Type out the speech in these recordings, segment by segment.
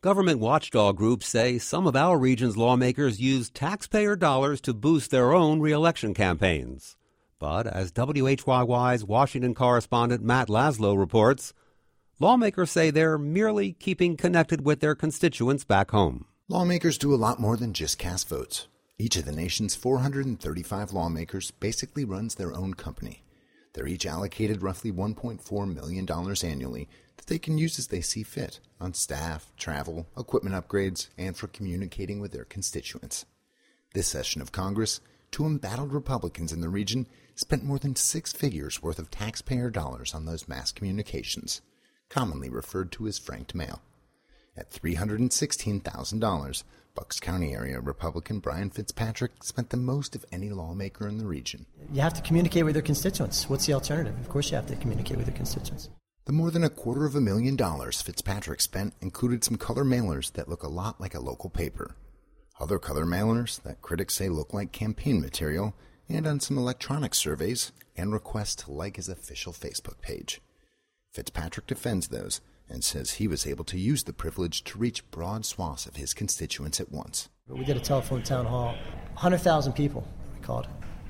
Government watchdog groups say some of our region's lawmakers use taxpayer dollars to boost their own re-election campaigns. But as WHYY's Washington correspondent Matt Laszlo reports, lawmakers say they're merely keeping connected with their constituents back home. Lawmakers do a lot more than just cast votes. Each of the nation's 435 lawmakers basically runs their own company. They're each allocated roughly $1.4 million annually that they can use as they see fit on staff, travel, equipment upgrades, and for communicating with their constituents. This session of Congress, two embattled Republicans in the region spent more than six figures worth of taxpayer dollars on those mass communications, commonly referred to as franked mail. At $316,000, Bucks County area Republican Brian Fitzpatrick spent the most of any lawmaker in the region. You have to communicate with your constituents. What's the alternative? Of course you have to communicate with your constituents. The more than $250,000 Fitzpatrick spent included some color mailers that look a lot like a local paper, other color mailers that critics say look like campaign material, and on some electronic surveys and requests to like his official Facebook page. Fitzpatrick defends those and says he was able to use the privilege to reach broad swaths of his constituents at once. We did a telephone town hall. 100,000 people we called.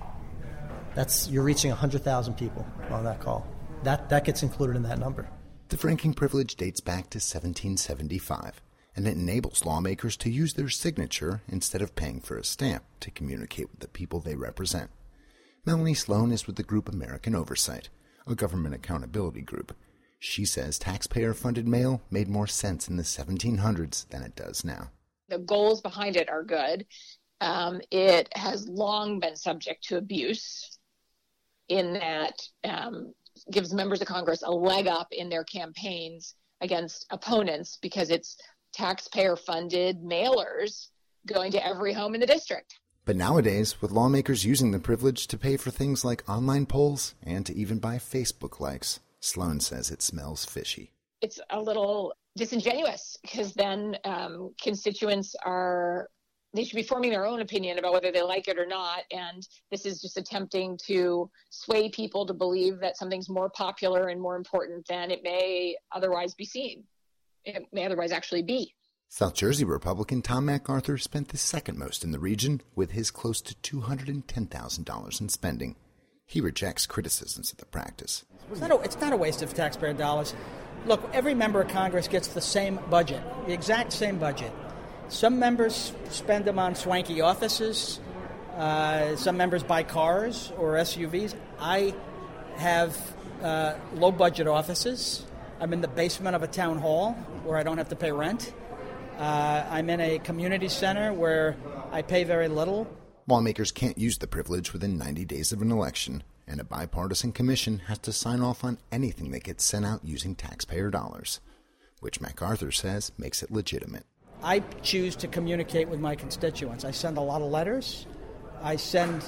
You're reaching 100,000 people on that call. That gets included in that number. The franking privilege dates back to 1775, and it enables lawmakers to use their signature instead of paying for a stamp to communicate with the people they represent. Melanie Sloan is with the group American Oversight, a government accountability group. She says taxpayer-funded mail made more sense in the 1700s than it does now. The goals behind it are good. It has long been subject to abuse in that gives members of Congress a leg up in their campaigns against opponents because it's taxpayer-funded mailers going to every home in the district. But nowadays, with lawmakers using the privilege to pay for things like online polls and to even buy Facebook likes, Sloan says it smells fishy. It's a little disingenuous because then constituents they should be forming their own opinion about whether they like it or not. And this is just attempting to sway people to believe that something's more popular and more important than it may otherwise be seen. It may otherwise actually be. South Jersey Republican Tom MacArthur spent the second most in the region with his close to $210,000 in spending. He rejects criticisms of the practice. It's not a waste of taxpayer dollars. Look, every member of Congress gets the same budget, the exact same budget. Some members spend them on swanky offices. Some members buy cars or SUVs. I have low-budget offices. I'm in the basement of a town hall where I don't have to pay rent. I'm in a community center where I pay very little. Lawmakers can't use the privilege within 90 days of an election, and a bipartisan commission has to sign off on anything that gets sent out using taxpayer dollars, which MacArthur says makes it legitimate. I choose to communicate with my constituents. I send a lot of letters. I send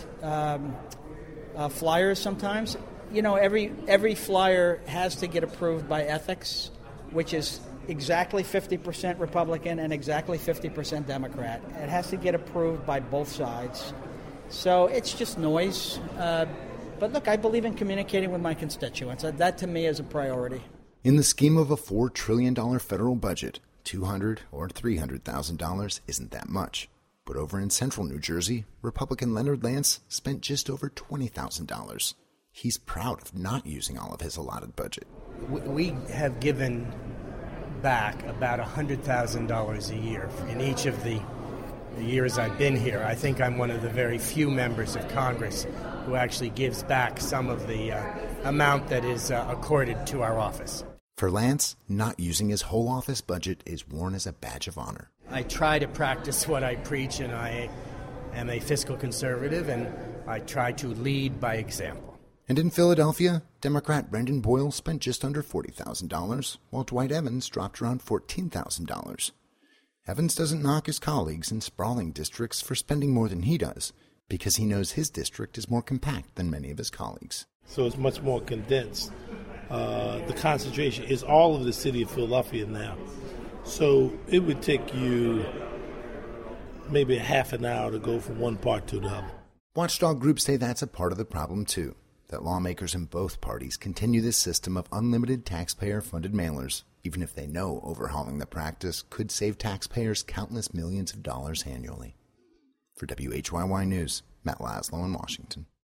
flyers sometimes. You know, every flyer has to get approved by ethics, which is exactly 50% Republican and exactly 50% Democrat. It has to get approved by both sides. So it's just noise. But look, I believe in communicating with my constituents. That to me is a priority. In the scheme of a $4 trillion federal budget, $200,000 or $300,000 isn't that much. But over in central New Jersey, Republican Leonard Lance spent just over $20,000. He's proud of not using all of his allotted budget. We have given back about $100,000 a year in each of the years I've been here. I think I'm one of the very few members of Congress who actually gives back some of the amount that is accorded to our office. For Lance, not using his whole office budget is worn as a badge of honor. I try to practice what I preach, and I am a fiscal conservative, and I try to lead by example. And in Philadelphia, Democrat Brendan Boyle spent just under $40,000, while Dwight Evans dropped around $14,000. Evans doesn't knock his colleagues in sprawling districts for spending more than he does, because he knows his district is more compact than many of his colleagues. So it's much more condensed. The concentration is all of the city of Philadelphia now. So it would take you maybe a half an hour to go from one part to the other. Watchdog groups say that's a part of the problem, too. that lawmakers in both parties continue this system of unlimited taxpayer-funded mailers, even if they know overhauling the practice could save taxpayers countless millions of dollars annually. For WHYY News, Matt Laszlo in Washington.